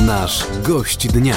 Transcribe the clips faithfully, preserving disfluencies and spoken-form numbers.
Nasz gość dnia.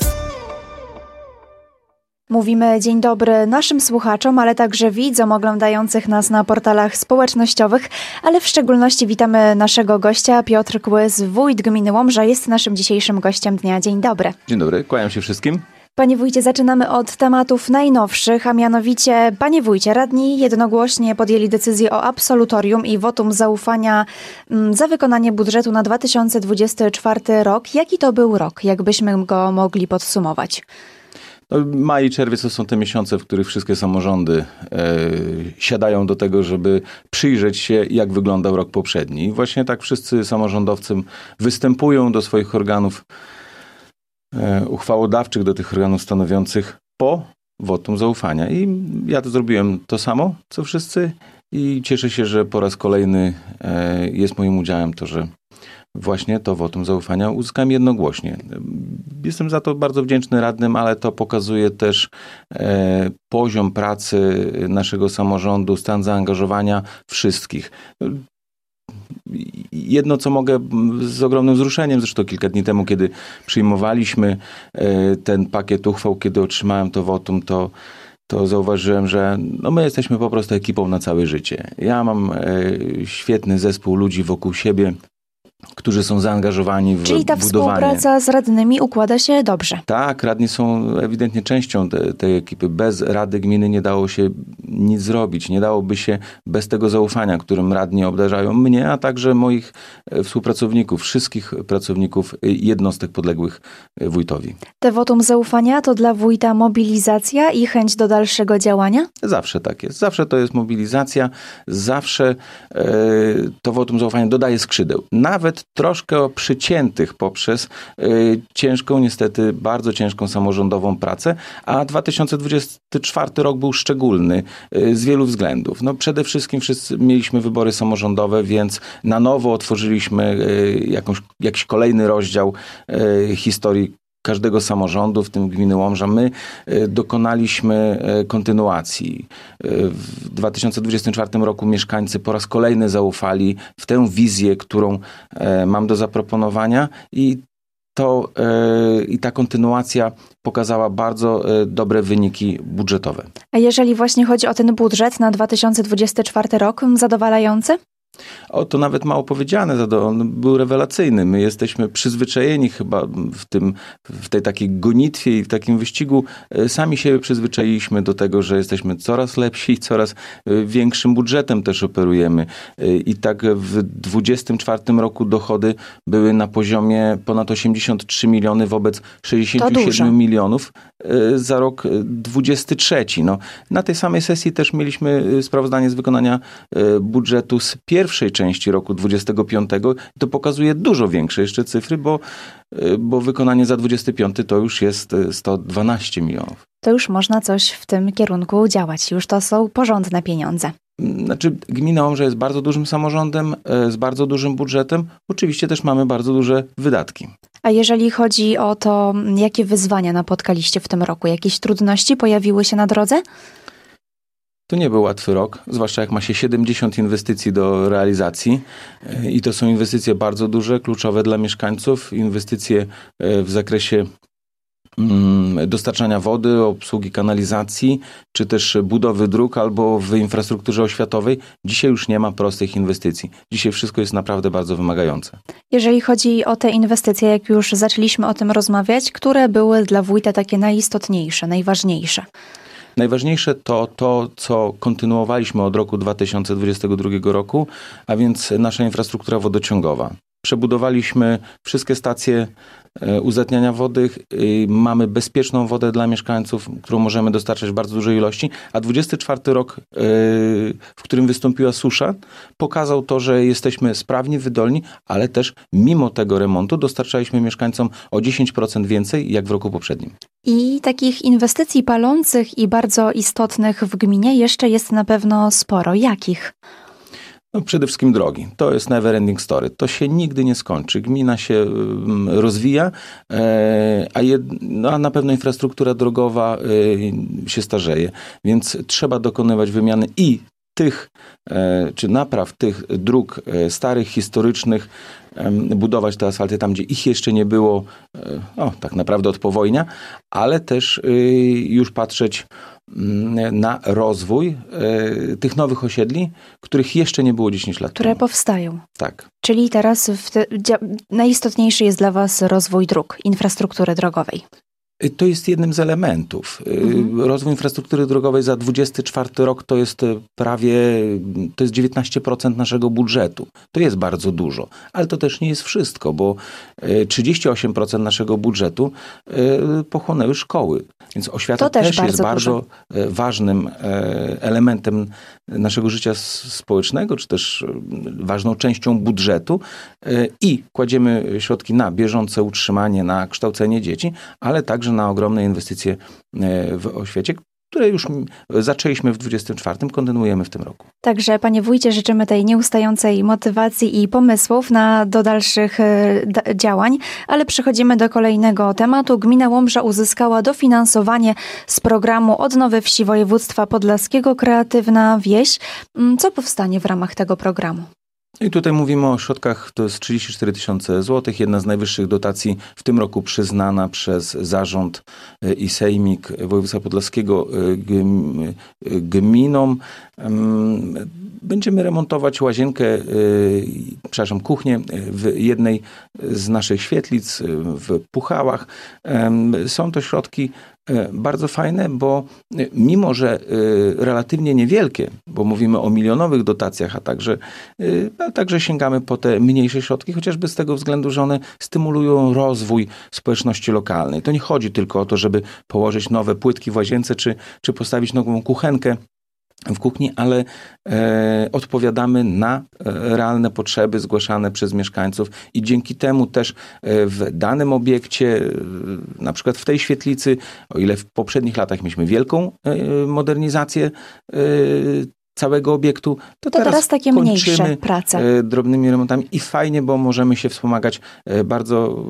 Mówimy dzień dobry naszym słuchaczom, ale także widzom oglądających nas na portalach społecznościowych, ale w szczególności witamy naszego gościa. Piotr Kłys, wójt gminy Łomża, jest naszym dzisiejszym gościem dnia. Dzień dobry. Dzień dobry, kłaniam się wszystkim. Panie wójcie, zaczynamy od tematów najnowszych, a mianowicie, panie wójcie, radni jednogłośnie podjęli decyzję o absolutorium i wotum zaufania za wykonanie budżetu na dwa tysiące dwudziesty czwarty rok. Jaki to był rok? Jakbyśmy go mogli podsumować? No, maj i czerwiec to są te miesiące, w których wszystkie samorządy e, siadają do tego, żeby przyjrzeć się, jak wyglądał rok poprzedni. I właśnie tak wszyscy samorządowcy występują do swoich organów e, uchwałodawczych, do tych organów stanowiących po wotum zaufania. I ja to zrobiłem to samo, co wszyscy i cieszę się, że po raz kolejny e, jest moim udziałem to, że właśnie to wotum zaufania uzyskałem jednogłośnie. Jestem za to bardzo wdzięczny radnym, ale to pokazuje też e, poziom pracy naszego samorządu, stan zaangażowania wszystkich. Jedno, co mogę z ogromnym wzruszeniem, zresztą kilka dni temu, kiedy przyjmowaliśmy e, ten pakiet uchwał, kiedy otrzymałem to wotum, to to zauważyłem, że no my jesteśmy po prostu ekipą na całe życie. Ja mam e, świetny zespół ludzi wokół siebie, którzy są zaangażowani w budowanie. Czyli ta współpraca z radnymi układa się dobrze. Tak, radni są ewidentnie częścią te, tej ekipy. Bez Rady Gminy nie dało się nic zrobić. Nie dałoby się bez tego zaufania, którym radni obdarzają mnie, a także moich współpracowników, wszystkich pracowników jednostek podległych wójtowi. Te wotum zaufania to dla wójta mobilizacja i chęć do dalszego działania? Zawsze tak jest. Zawsze to jest mobilizacja. Zawsze e, to wotum zaufania dodaje skrzydeł. Nawet troszkę przyciętych poprzez y, ciężką, niestety bardzo ciężką samorządową pracę, a dwa tysiące dwudziesty czwarty rok był szczególny y, z wielu względów. No, przede wszystkim wszyscy mieliśmy wybory samorządowe, więc na nowo otworzyliśmy y, jakąś, jakiś kolejny rozdział y, historii każdego samorządu, w tym gminy Łomża. My y, dokonaliśmy y, kontynuacji. Y, w dwa tysiące dwudziestym czwartym roku mieszkańcy po raz kolejny zaufali w tę wizję, którą y, mam do zaproponowania i to y, i ta kontynuacja pokazała bardzo y, dobre wyniki budżetowe. A jeżeli właśnie chodzi o ten budżet na dwa tysiące dwudziesty czwarty rok, zadowalający? O, to nawet mało powiedziane, to on był rewelacyjny. My jesteśmy przyzwyczajeni chyba w tym, w tej takiej gonitwie i w takim wyścigu. Sami siebie przyzwyczailiśmy do tego, że jesteśmy coraz lepsi i coraz większym budżetem też operujemy. I tak w dwudziestym czwartym roku dochody były na poziomie ponad osiemdziesiąt trzy miliony wobec sześćdziesiąt siedem milionów za rok dwudziesty trzeci. No, na tej samej sesji też mieliśmy sprawozdanie z wykonania budżetu z pierwszej części roku dwudziestego piątego. To pokazuje dużo większe jeszcze cyfry, bo, bo wykonanie za dwudziesty piąty to już jest sto dwanaście milionów. To już można coś w tym kierunku działać. Już to są porządne pieniądze. Znaczy, gmina Łomża jest bardzo dużym samorządem, z bardzo dużym budżetem. Oczywiście też mamy bardzo duże wydatki. A jeżeli chodzi o to, jakie wyzwania napotkaliście w tym roku? Jakieś trudności pojawiły się na drodze? To nie był łatwy rok, zwłaszcza jak ma się siedemdziesiąt inwestycji do realizacji i to są inwestycje bardzo duże, kluczowe dla mieszkańców, inwestycje w zakresie dostarczania wody, obsługi kanalizacji, czy też budowy dróg albo w infrastrukturze oświatowej. Dzisiaj już nie ma prostych inwestycji. Dzisiaj wszystko jest naprawdę bardzo wymagające. Jeżeli chodzi o te inwestycje, jak już zaczęliśmy o tym rozmawiać, które były dla wójta takie najistotniejsze, najważniejsze? Najważniejsze to to, co kontynuowaliśmy od roku dwa tysiące dwudziestego drugiego roku, a więc nasza infrastruktura wodociągowa. Przebudowaliśmy wszystkie stacje uzdatniania wody, mamy bezpieczną wodę dla mieszkańców, którą możemy dostarczać w bardzo dużej ilości, a dwudziesty czwarty rok, w którym wystąpiła susza, pokazał to, że jesteśmy sprawni, wydolni, ale też mimo tego remontu dostarczaliśmy mieszkańcom o dziesięć procent więcej jak w roku poprzednim. I takich inwestycji palących i bardzo istotnych w gminie jeszcze jest na pewno sporo. Jakich? No przede wszystkim drogi. To jest never ending story. To się nigdy nie skończy. Gmina się rozwija, a, jed, no, a na pewno infrastruktura drogowa się starzeje. Więc trzeba dokonywać wymiany i tych, czy napraw tych dróg starych, historycznych, budować te asfalty tam, gdzie ich jeszcze nie było, o, tak naprawdę od powojnia, ale też już patrzeć na rozwój tych nowych osiedli, których jeszcze nie było dziesięć lat Które temu. powstają. Tak. Czyli teraz w te, dzia- najistotniejszy jest dla was rozwój dróg, infrastruktury drogowej. To jest jednym z elementów. Mhm. Rozwój infrastruktury drogowej za dwudziesty czwarty rok to jest prawie, to jest dziewiętnaście procent naszego budżetu. To jest bardzo dużo, ale to też nie jest wszystko, bo trzydzieści osiem procent naszego budżetu pochłonęły szkoły. Więc oświata to też, też bardzo jest bardzo dużo. ważnym elementem naszego życia społecznego, czy też ważną częścią budżetu i kładziemy środki na bieżące utrzymanie, na kształcenie dzieci, ale także na ogromne inwestycje w oświecie, które już zaczęliśmy w dwudziestym czwartym, kontynuujemy w tym roku. Także, panie wójcie, życzymy tej nieustającej motywacji i pomysłów na, do dalszych d- działań, ale przechodzimy do kolejnego tematu. Gmina Łomża uzyskała dofinansowanie z programu Odnowy Wsi Województwa Podlaskiego Kreatywna Wieś. Co powstanie w ramach tego programu? I tutaj mówimy o środkach, to jest trzydzieści cztery tysiące złotych, jedna z najwyższych dotacji w tym roku przyznana przez zarząd i sejmik województwa podlaskiego gminom. Będziemy remontować łazienkę, przepraszam, kuchnię w jednej z naszych świetlic w Puchałach. Są to środki bardzo fajne, bo mimo, że relatywnie niewielkie, bo mówimy o milionowych dotacjach, a także, a także sięgamy po te mniejsze środki, chociażby z tego względu, że one stymulują rozwój społeczności lokalnej. To nie chodzi tylko o to, żeby położyć nowe płytki w łazience, czy, czy postawić nową kuchenkę w kuchni, ale e, odpowiadamy na e, realne potrzeby zgłaszane przez mieszkańców i dzięki temu też e, w danym obiekcie, e, na przykład w tej świetlicy, o ile w poprzednich latach mieliśmy wielką e, modernizację e, całego obiektu, to, to teraz, teraz takie mniejsze prace. E, drobnymi remontami i fajnie, bo możemy się wspomagać e, bardzo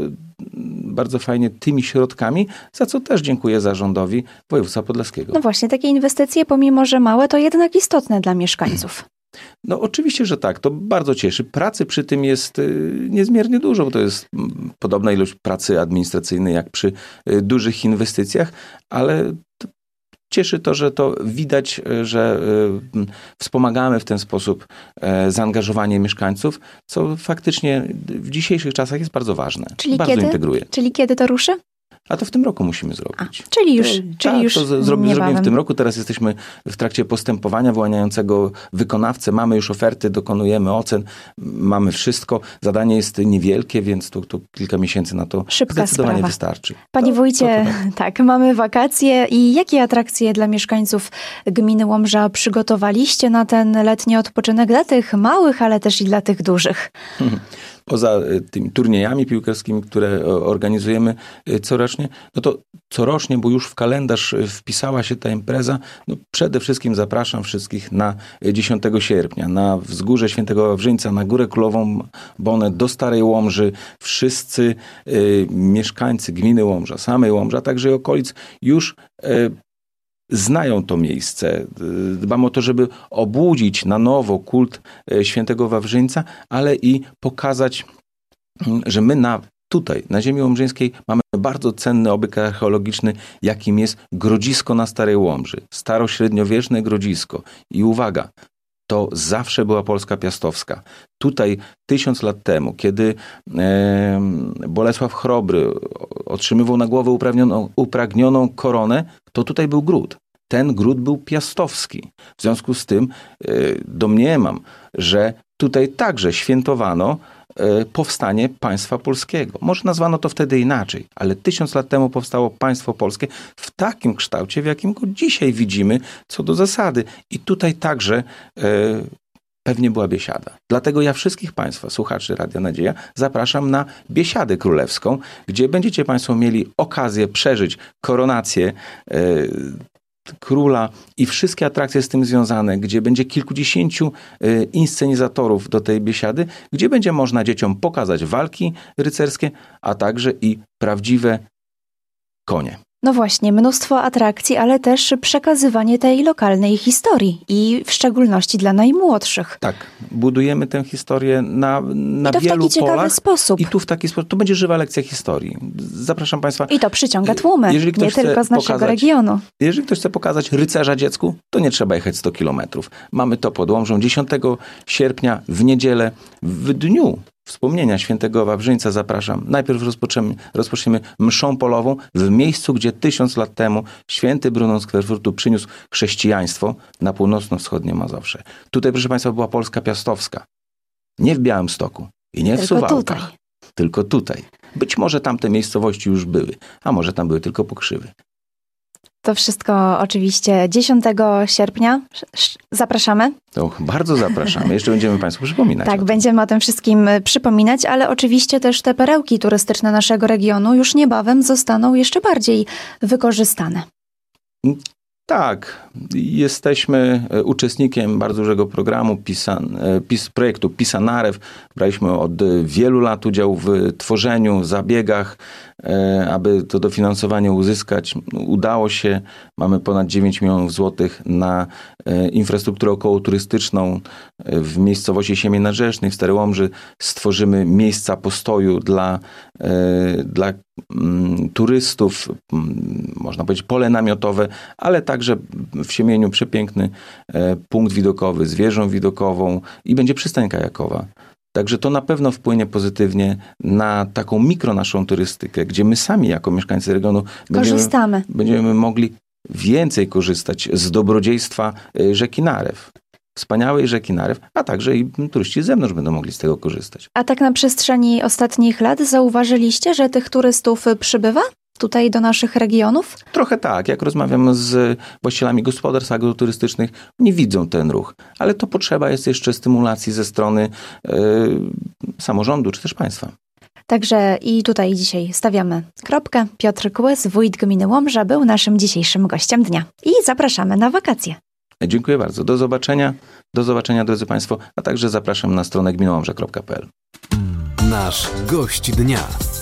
bardzo fajnie tymi środkami, za co też dziękuję zarządowi województwa podlaskiego. No właśnie, takie inwestycje, pomimo że małe, to jednak istotne dla mieszkańców. No oczywiście, że tak. To bardzo cieszy. Pracy przy tym jest y, niezmiernie dużo, bo to jest m, podobna ilość pracy administracyjnej jak przy y, dużych inwestycjach, ale to cieszy to, że to widać, że y, wspomagamy w ten sposób y, zaangażowanie mieszkańców, co faktycznie w dzisiejszych czasach jest bardzo ważne. Czyli bardzo kiedy? integruje. Czyli kiedy to ruszy? A to w tym roku musimy zrobić. A, czyli już, to, czyli tak, już to z- zrobi, niebawem. zrobimy w tym roku. Teraz jesteśmy w trakcie postępowania wyłaniającego wykonawcę. Mamy już oferty, dokonujemy ocen, mamy wszystko. Zadanie jest niewielkie, więc tu, tu kilka miesięcy na to Szybka zdecydowanie sprawa. wystarczy. Panie To- wójcie, to- to tak. tak, mamy wakacje i jakie atrakcje dla mieszkańców gminy Łomża przygotowaliście na ten letni odpoczynek dla tych małych, ale też i dla tych dużych? Poza y, tymi turniejami piłkarskimi, które o, organizujemy y, corocznie, no to corocznie, bo już w kalendarz y, wpisała się ta impreza, no przede wszystkim zapraszam wszystkich na y, dziesiątego sierpnia, na Wzgórze Świętego Wawrzyńca, na Górę Królową Bonę, do Starej Łomży. Wszyscy y, mieszkańcy gminy Łomża, samej Łomża, a także i okolic już y, znają to miejsce. Dbam o to, żeby obudzić na nowo kult Świętego Wawrzyńca, ale i pokazać, że my na, tutaj, na ziemi łomżyńskiej, mamy bardzo cenny obiekt archeologiczny, jakim jest Grodzisko na Starej Łomży. Starośredniowieczne grodzisko. I uwaga, to zawsze była Polska piastowska. Tutaj tysiąc lat temu, kiedy e, Bolesław Chrobry otrzymywał na głowę upragnioną, upragnioną koronę, to tutaj był gród. Ten gród był piastowski. W związku z tym e, domniemam, że tutaj także świętowano e, powstanie państwa polskiego. Może nazwano to wtedy inaczej, ale tysiąc lat temu powstało państwo polskie w takim kształcie, w jakim go dzisiaj widzimy, co do zasady. I tutaj także e, pewnie była biesiada. Dlatego ja wszystkich Państwa, słuchaczy Radia Nadzieja, zapraszam na biesiadę królewską, gdzie będziecie Państwo mieli okazję przeżyć koronację e, króla i wszystkie atrakcje z tym związane, gdzie będzie kilkudziesięciu e, inscenizatorów do tej biesiady, gdzie będzie można dzieciom pokazać walki rycerskie, a także i prawdziwe konie. No właśnie, mnóstwo atrakcji, ale też przekazywanie tej lokalnej historii i w szczególności dla najmłodszych. Tak, budujemy tę historię na, na I to wielu w taki ciekawy polach. sposób. I tu w taki sposób. To będzie żywa lekcja historii. Zapraszam Państwa. I to przyciąga tłumy, Jeżeli ktoś nie chce tylko z naszego pokazać, regionu. Jeżeli ktoś chce pokazać rycerza dziecku, to nie trzeba jechać sto kilometrów. Mamy to pod Łomżą dziesiątego sierpnia w niedzielę, w dniu wspomnienia świętego Wawrzyńca. Zapraszam. Najpierw rozpoczniemy, rozpoczniemy mszą polową w miejscu, gdzie tysiąc lat temu święty Brunon z Kwerfurtu przyniósł chrześcijaństwo na północno-wschodnie Mazowsze. Tutaj, proszę Państwa, była Polska piastowska. Nie w Białymstoku i nie w Tylko Suwałkach. tutaj. Tylko tutaj. Być może tamte miejscowości już były, a może tam były tylko pokrzywy. To wszystko oczywiście dziesiątego sierpnia. Zapraszamy. To bardzo zapraszamy. Jeszcze będziemy Państwu przypominać. Tak, będziemy o tym wszystkim przypominać, ale oczywiście też te perełki turystyczne naszego regionu już niebawem zostaną jeszcze bardziej wykorzystane. Tak, jesteśmy uczestnikiem bardzo dużego programu Pisan, pis, projektu Pisanarew. Braliśmy od wielu lat udział w tworzeniu, zabiegach, aby to dofinansowanie uzyskać. Udało się. Mamy ponad dziewięć milionów złotych na infrastrukturę okołoturystyczną w miejscowości Siemień Nadrzecznych w Starej Łomży. Stworzymy miejsca postoju dla, dla turystów, można powiedzieć pole namiotowe, ale także w Siemieniu przepiękny punkt widokowy z wieżą widokową i będzie przystań kajakowa. Także to na pewno wpłynie pozytywnie na taką mikro naszą turystykę, gdzie my sami jako mieszkańcy regionu korzystamy. Będziemy, będziemy mogli więcej korzystać z dobrodziejstwa rzeki Narew. Wspaniałej rzeki Narew, a także i turyści z zewnątrz będą mogli z tego korzystać. A tak na przestrzeni ostatnich lat zauważyliście, że tych turystów przybywa tutaj do naszych regionów? Trochę tak. Jak rozmawiam z właścicielami gospodarstw agroturystycznych, oni widzą ten ruch, ale to potrzeba jest jeszcze stymulacji ze strony yy, samorządu czy też państwa. Także i tutaj dzisiaj stawiamy kropkę. Piotr Kłys, wójt gminy Łomża, był naszym dzisiejszym gościem dnia. I zapraszamy na wakacje. Dziękuję bardzo. Do zobaczenia. Do zobaczenia, drodzy Państwo, a także zapraszam na stronę gmina łomża kropka p l. Nasz gość dnia.